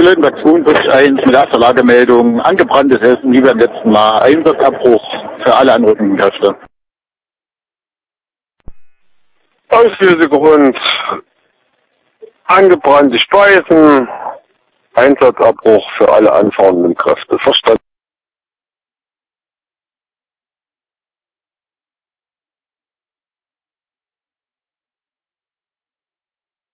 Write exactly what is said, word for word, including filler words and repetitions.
Lötenberg zwei durch eins mit erster Lagemeldung. Angebranntes Essen, wie beim letzten Mal. Einsatzabbruch für alle anrückenden Kräfte. Auslösegrund, angebrannte Speisen, Einsatzabbruch für alle anfahrenden Kräfte. Verstanden.